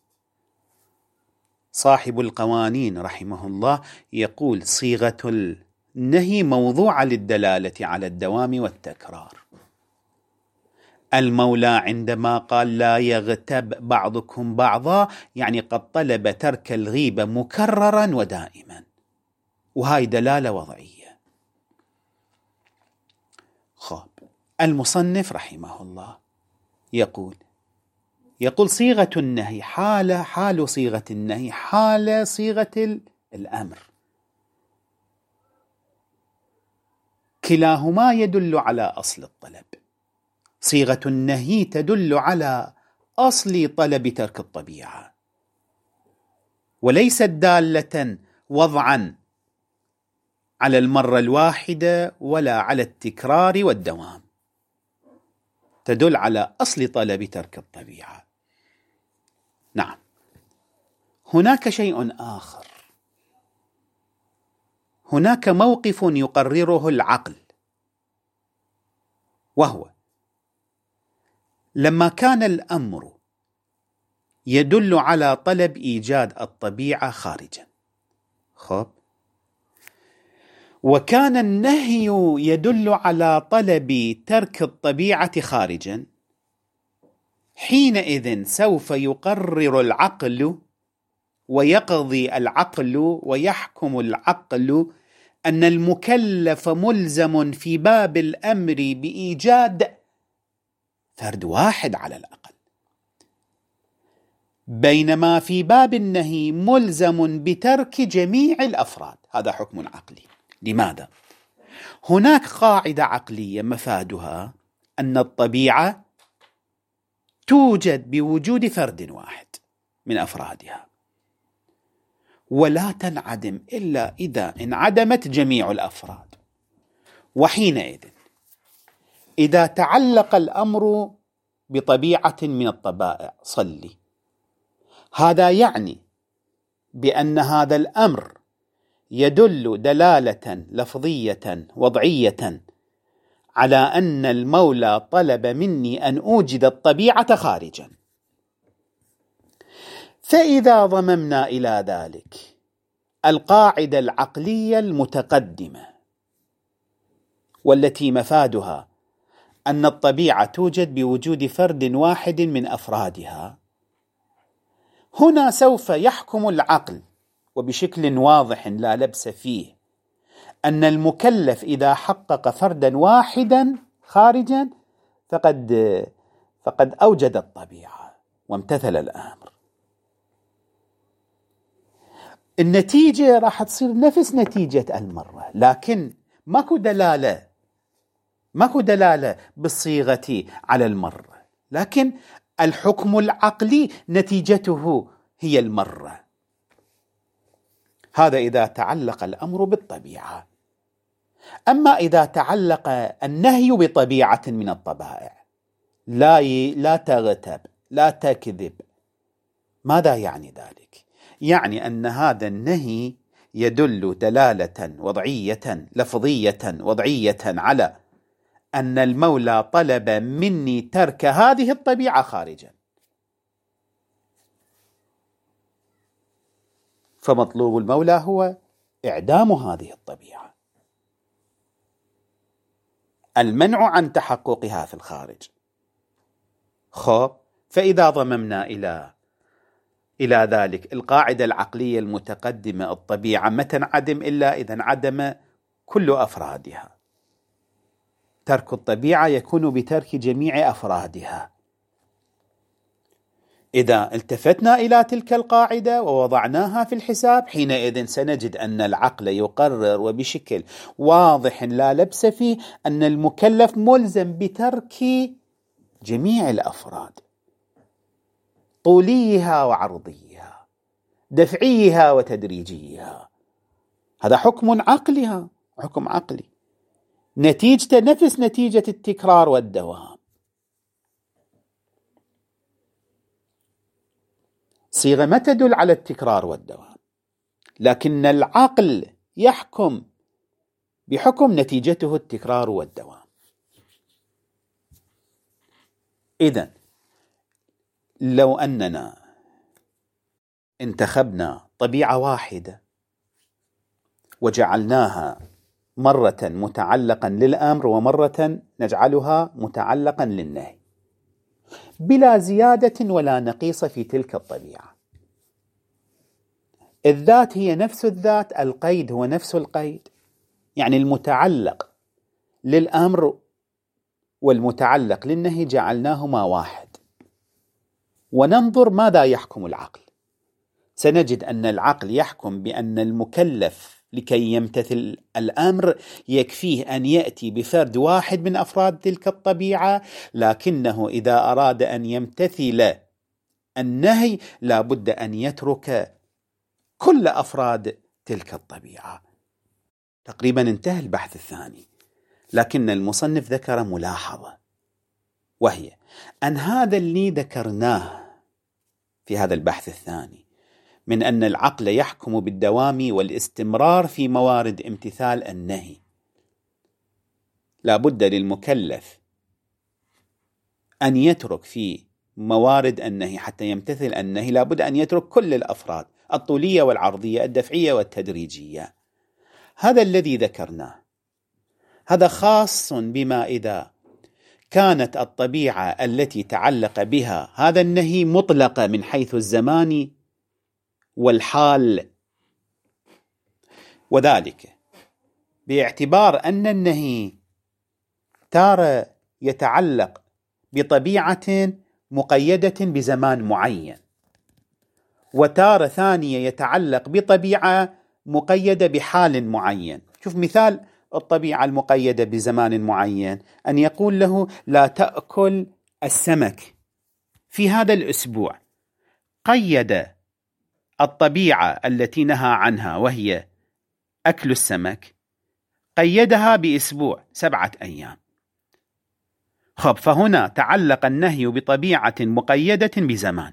صاحب القوانين رحمه الله يقول صيغة النهي موضوعة للدلالة على الدوام والتكرار. المولى عندما قال لا يغتب بعضكم بعضا يعني قد طلب ترك الغيبة مكررا ودائما، وهاي دلالة وضعية. خب المصنف رحمه الله يقول يقول صيغة النهي حال حال صيغة النهي حال صيغة الأمر، كلاهما يدل على أصل الطلب. صيغة النهي تدل على أصل طلب ترك الطبيعة، وليست دالة وضعا على المرة الواحدة ولا على التكرار والدوام، تدل على أصل طلب ترك الطبيعة. نعم، هناك شيء آخر، هناك موقف يقرره العقل، وهو لما كان الأمر يدل على طلب إيجاد الطبيعة خارجا، خب وكان النهي يدل على طلب ترك الطبيعة خارجا، حينئذ سوف يقرر العقل ويقضي العقل ويحكم العقل أن المكلف ملزم في باب الأمر بإيجاد فرد واحد على الأقل، بينما في باب النهي ملزم بترك جميع الأفراد. هذا حكم عقلي. لماذا؟ هناك قاعدة عقلية مفادها أن الطبيعة توجد بوجود فرد واحد من أفرادها، ولا تنعدم إلا إذا انعدمت جميع الأفراد. وحينئذ إذا تعلق الأمر بطبيعة من الطبائع صلي، هذا يعني بأن هذا الأمر يدل دلالة لفظية وضعية على أن المولى طلب مني أن أوجد الطبيعة خارجا. فإذا ضممنا إلى ذلك القاعدة العقلية المتقدمة والتي مفادها أن الطبيعة توجد بوجود فرد واحد من أفرادها، هنا سوف يحكم العقل وبشكل واضح لا لبس فيه أن المكلف إذا حقق فردا واحدا خارجا فقد فقد أوجد الطبيعة وامتثل الأمر. النتيجة راح تصير نفس نتيجة المرة، لكن ماكو دلالة ماكو دلالة بالصيغة على المرة، لكن الحكم العقلي نتيجته هي المرة. هذا إذا تعلق الأمر بالطبيعة. أما إذا تعلق النهي بطبيعة من الطبائع، لا ي... لا تغتب، لا تكذب، ماذا يعني ذلك؟ يعني أن هذا النهي يدل دلالة وضعية لفظية وضعية على أن المولى طلب مني ترك هذه الطبيعة خارجا، فمطلوب المولى هو إعدام هذه الطبيعة، المنع عن تحققها في الخارج. خب فإذا ضممنا إلى إلى ذلك القاعدة العقلية المتقدمة، الطبيعة ما تنعدم إلا إذا انعدم كل أفرادها. ترك الطبيعة يكون بترك جميع أفرادها. إذا التفتنا إلى تلك القاعدة ووضعناها في الحساب، حينئذ سنجد أن العقل يقرر وبشكل واضح لا لبس فيه أن المكلف ملزم بترك جميع الأفراد، طوليها وعرضيها، دفعيها وتدريجيها. هذا حكم عقلي، حكم عقلي نتيجته نفس نتيجة التكرار والدوام. صيغة ما تدل على التكرار والدوام، لكن العقل يحكم بحكم نتيجته التكرار والدوام. إذن لو أننا انتخبنا طبيعة واحدة وجعلناها مرة متعلقا للأمر ومرة نجعلها متعلقا للنهي، بلا زيادة ولا نقيصة في تلك الطبيعة. الذات هي نفس الذات، القيد هو نفس القيد، يعني المتعلق للأمر والمتعلق للنهي جعلناهما واحد. وننظر ماذا يحكم العقل. سنجد أن العقل يحكم بأن المكلف لكي يمتثل الأمر يكفيه أن يأتي بفرد واحد من أفراد تلك الطبيعة، لكنه إذا أراد أن يمتثل النهي لا بد أن يترك كل أفراد تلك الطبيعة. تقريبا انتهى البحث الثاني، لكن المصنف ذكر ملاحظة، وهي أن هذا اللي ذكرناه في هذا البحث الثاني من أن العقل يحكم بالدوام والاستمرار في موارد امتثال النهي، لا بد للمكلف أن يترك في موارد النهي حتى يمتثل النهي، لا بد أن يترك كل الأفراد الطولية والعرضية، الدفعية والتدريجية. هذا الذي ذكرناه، هذا خاص بما إذا كانت الطبيعة التي تعلق بها هذا النهي مطلقة من حيث الزمان والحال، وذلك باعتبار أن النهي تارة يتعلق بطبيعة مقيدة بزمان معين، وتارة ثانية يتعلق بطبيعة مقيدة بحال معين. شوف مثال الطبيعة المقيدة بزمان معين، أن يقول له لا تأكل السمك في هذا الأسبوع، قيد الطبيعة التي نهى عنها وهي أكل السمك، قيدها بأسبوع سبعة أيام. خب، فهنا تعلق النهي بطبيعة مقيدة بزمان.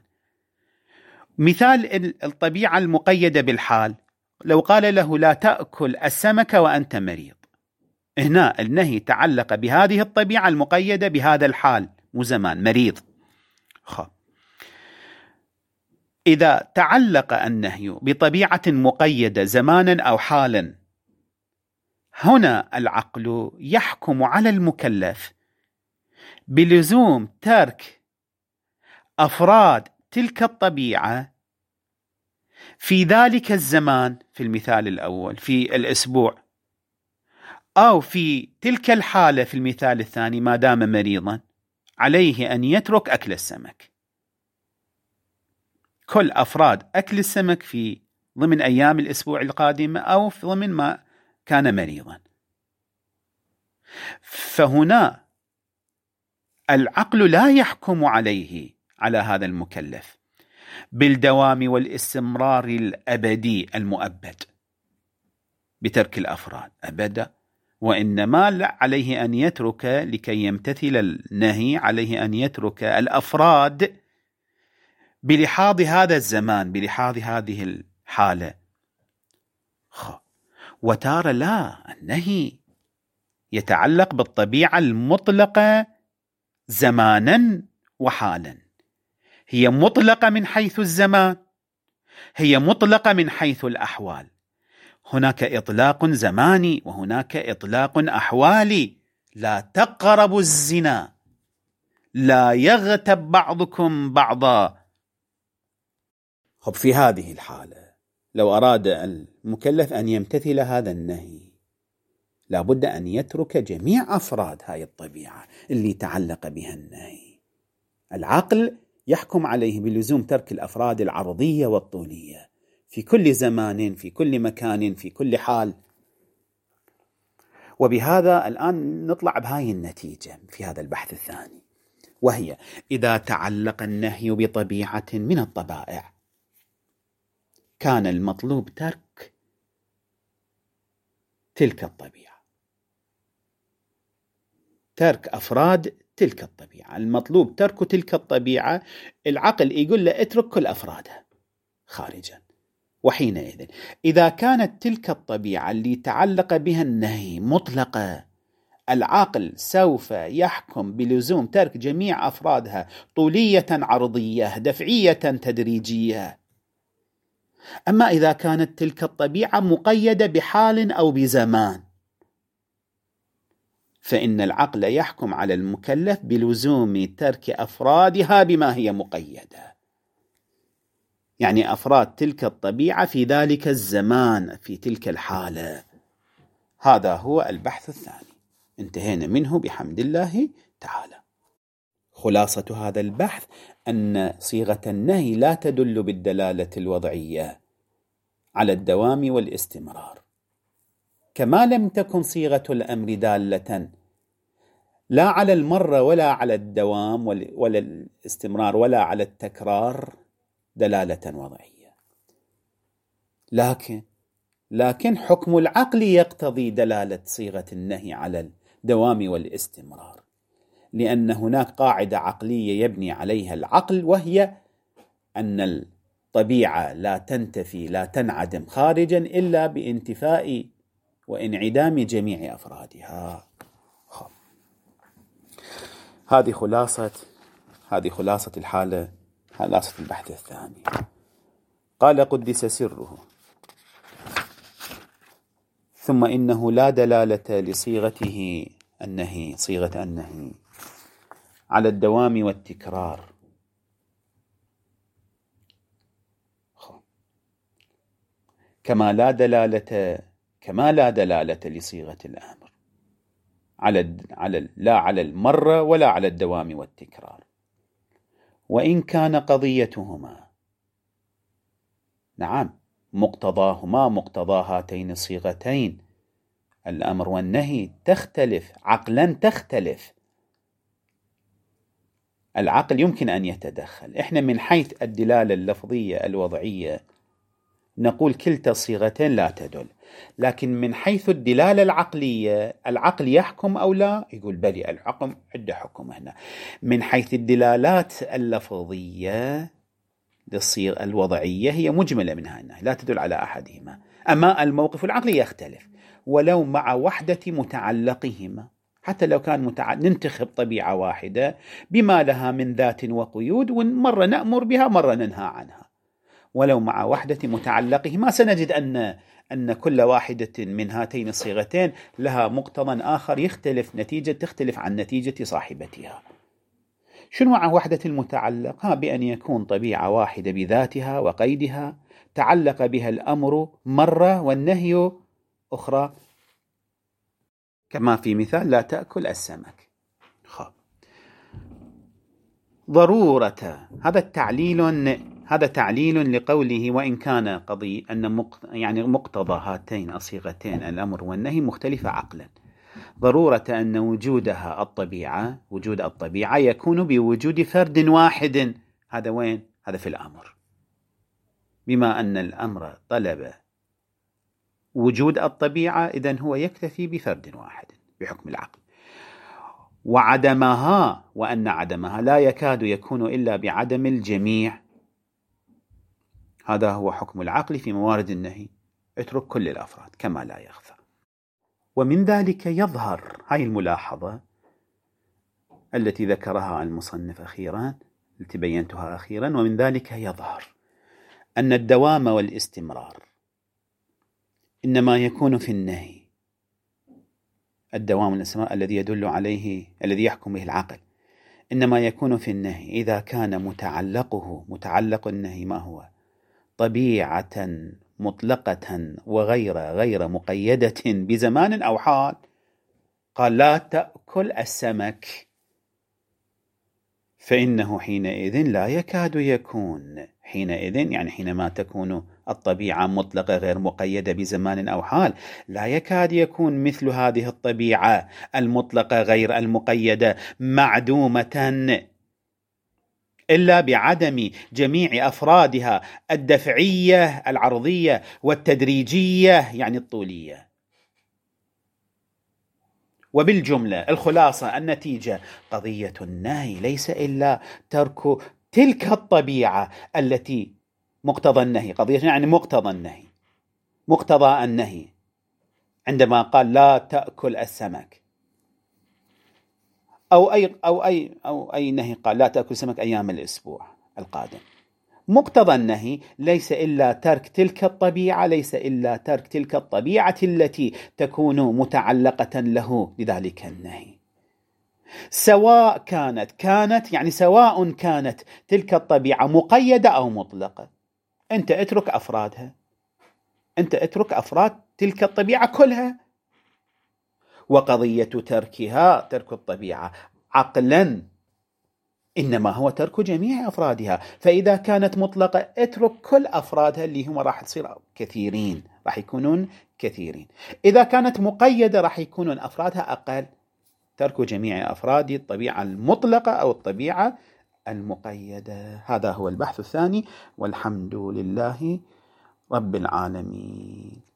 مثال الطبيعة المقيدة بالحال، لو قال له لا تأكل السمك وأنت مريض، هنا النهي تعلق بهذه الطبيعة المقيدة بهذا الحال مو زمان، مريض. خب، إذا تعلق النهي بطبيعة مقيدة زمانا أو حالا، هنا العقل يحكم على المكلف بلزوم ترك أفراد تلك الطبيعة في ذلك الزمان، في المثال الأول في الأسبوع، أو في تلك الحالة في المثال الثاني ما دام مريضا، عليه أن يترك أكل السمك، كل أفراد أكل السمك في ضمن أيام الأسبوع القادمة أو في ضمن ما كان مريضا. فهنا العقل لا يحكم عليه على هذا المكلف بالدوام والاستمرار الأبدي المؤبد بترك الأفراد أبدا، وإنما عليه أن يترك لكي يمتثل النهي، عليه أن يترك الأفراد بلحاظ هذا الزمان، بلحاظ هذه الحالة. وتارة لا، النهي يتعلق بالطبيعة المطلقة زمانا وحالا، هي مطلقة من حيث الزمان، هي مطلقة من حيث الأحوال. هناك إطلاق زماني وهناك إطلاق أحوالي. لا تقربوا الزنا، لا يغتب بعضكم بعضا. خب، في هذه الحالة لو أراد المكلف أن يمتثل هذا النهي لا بد أن يترك جميع أفراد هاي الطبيعة اللي تعلق بها النهي. العقل يحكم عليه بلزوم ترك الأفراد العرضية والطولية في كل زمان، في كل مكان، في كل حال. وبهذا الآن نطلع بهاي النتيجة في هذا البحث الثاني، وهي إذا تعلق النهي بطبيعة من الطبائع كان المطلوب ترك تلك الطبيعة، ترك أفراد تلك الطبيعة، المطلوب ترك تلك الطبيعة. العقل يقول له اترك كل أفرادها خارجا. وحينئذ إذا كانت تلك الطبيعة اللي تعلق بها النهي مطلقة، العقل سوف يحكم بلزوم ترك جميع أفرادها طولية عرضية دفعية تدريجية. أما إذا كانت تلك الطبيعة مقيدة بحال أو بزمان، فإن العقل يحكم على المكلف بلزوم ترك أفرادها بما هي مقيدة، يعني أفراد تلك الطبيعة في ذلك الزمان في تلك الحالة. هذا هو البحث الثاني، انتهينا منه بحمد الله تعالى. خلاصة هذا البحث أن صيغة النهي لا تدل بالدلالة الوضعية على الدوام والاستمرار، كما لم تكن صيغة الأمر دالة لا على المرة ولا على الدوام ولا الاستمرار ولا على التكرار دلالة وضعية. لكن لكن حكم العقل يقتضي دلالة صيغة النهي على الدوام والاستمرار، لأن هناك قاعدة عقلية يبني عليها العقل، وهي أن الطبيعة لا تنتفي لا تنعدم خارجا إلا بانتفاء وانعدام جميع أفرادها. هذه خلاصة هذه خلاصة الحالة، خلاصة البحث الثاني. قال قدس سره: ثم إنه لا دلالة لصيغته النهي صيغة النهي على الدوام والتكرار، كما لا دلالة كما لا دلالة لصيغة الأمر على على لا على المرة ولا على الدوام والتكرار، وإن كان قضيتهما نعم مقتضاهما مقتضى هاتين الصيغتين الأمر والنهي تختلف عقلا، تختلف. العقل يمكن أن يتدخل. إحنا من حيث الدلالة اللفظية الوضعية نقول كلتا الصيغتين لا تدل، لكن من حيث الدلالة العقلية العقل يحكم أو لا؟ يقول بلي الحكم عنده حكم هنا. من حيث الدلالات اللفظية للصيغة الوضعية هي مجملة منها أنها لا تدل على أحدهما، أما الموقف العقلي يختلف ولو مع وحدة متعلقهما، حتى لو كان متع... ننتخب طبيعة واحدة بما لها من ذات وقيود، ومرة نأمر بها مرة ننهى عنها، ولو مع وحدة متعلقهما سنجد أن أن كل واحدة من هاتين الصيغتين لها مقتضى آخر يختلف نتيجة تختلف عن نتيجة صاحبتها. شنو مع وحدة المتعلق؟ ها بأن يكون طبيعة واحدة بذاتها وقيدها تعلق بها الأمر مرة والنهي أخرى، كما في مثال لا تأكل السمك. خب. ضرورة هذا التعليل هذا تعليل لقوله وإن كان قضي أن مقت... يعني مقتضى هاتين الصيغتين الأمر والنهي مختلفة عقلا. ضرورة أن وجودها الطبيعة وجود الطبيعة يكون بوجود فرد واحد. هذا وين؟ هذا في الأمر، بما أن الأمر طلب وجود الطبيعة إذن هو يكتفي بفرد واحد بحكم العقل. وعدمها وأن عدمها لا يكاد يكون إلا بعدم الجميع. هذا هو حكم العقل في موارد النهي، اترك كل الأفراد كما لا يخفى. ومن ذلك يظهر هاي الملاحظة التي ذكرها المصنف أخيرا التي بينتها أخيرا، ومن ذلك يظهر أن الدوام والاستمرار إنما يكون في النهي. الدوام والاستمرار الذي يدل عليه الذي يحكم به العقل إنما يكون في النهي إذا كان متعلقه متعلق النهي ما هو؟ طبيعة مطلقة وغير غير مقيدة بزمان أو حال. قال لا تأكل السمك، فإنه حينئذ لا يكاد يكون حينئذ يعني حينما تكون الطبيعة مطلقة غير مقيدة بزمان أو حال لا يكاد يكون مثل هذه الطبيعة المطلقة غير المقيدة معدومة إلا بعدم جميع أفرادها الدفعية العرضية والتدريجية يعني الطولية. وبالجملة الخلاصة النتيجة قضية النهي ليس إلا ترك تلك الطبيعة التي مقتضى النهي. قضية يعني مقتضى النهي مقتضى النهي عندما قال لا تأكل السمك أو أي أو أي أو أي نهي قال لا تأكل سمك أيام الأسبوع القادم. مقتضى النهي ليس إلا ترك تلك الطبيعة ليس إلا ترك تلك الطبيعة التي تكون متعلقة له بذلك النهي، سواء كانت كانت يعني سواء كانت تلك الطبيعة مقيدة أو مطلقة. أنت اترك أفرادها، أنت اترك أفراد تلك الطبيعة كلها. وقضية تركها، ترك الطبيعة عقلا، إنما هو ترك جميع أفرادها. فإذا كانت مطلقة اترك كل أفرادها اللي هم راح تصير كثيرين، راح يكونون كثيرين. إذا كانت مقيدة راح يكونون أفرادها أقل. ترك جميع أفراد الطبيعة المطلقة أو الطبيعة المقيدة. هذا هو البحث الثاني، والحمد لله رب العالمين.